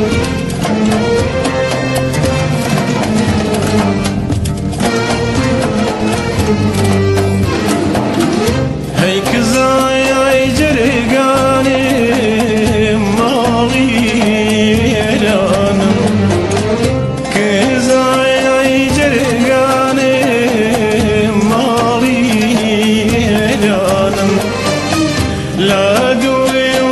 هی کزای جرگانی مالی ایرانم کزای جرگانی مالی ایرانم لادویو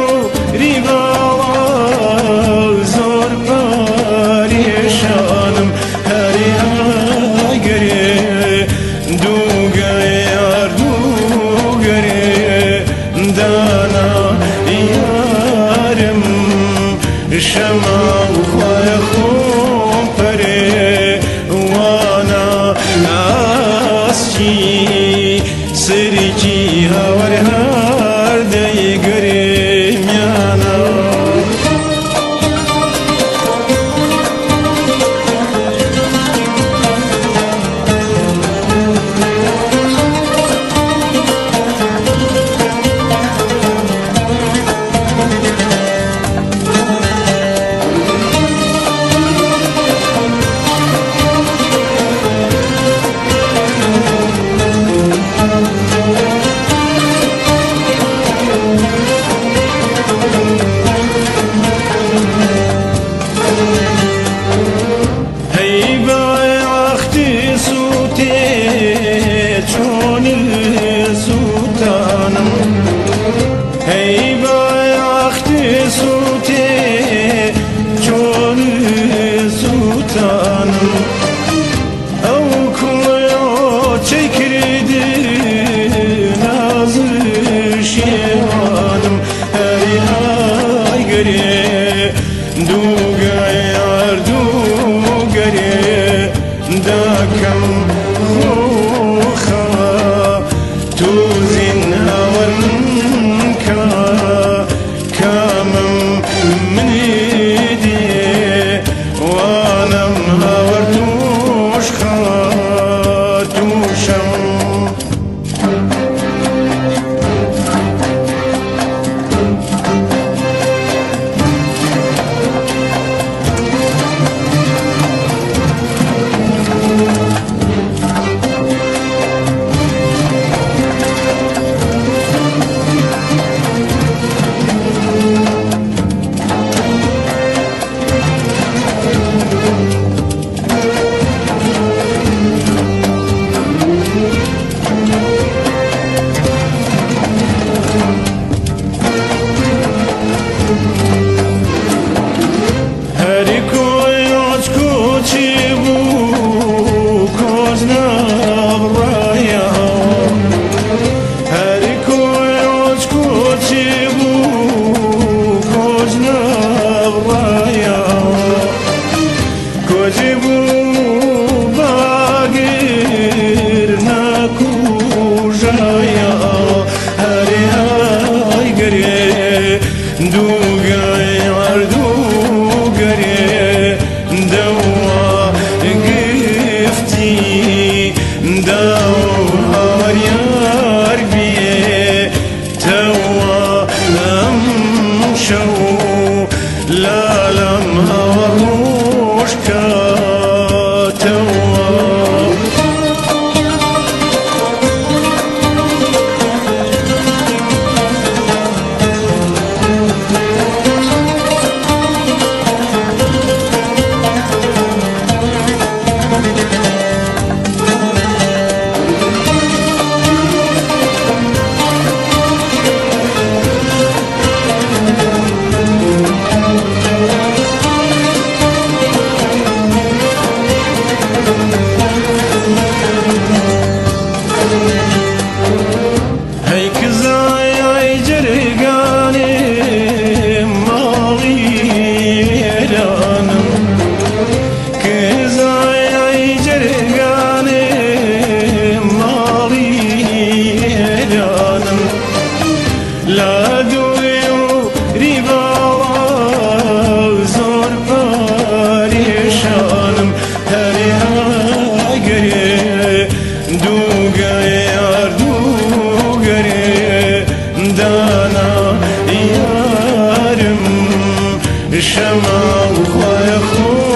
ریبال زور پریشانم هری آگری دوگیار دانا یارم شما خواه خوب پره وانا آسچی سرکی هاور هر دی گریم یانا چون سلطانم هی بایخت سوته چون سلطانم او کلیا چکردی نازش یوانم هی های گری دوگیار دوگری دکم توزين هون كامم من ايدي وانا مهور توش خاتوشم لا لما وروش كاتوا وخوايا خوش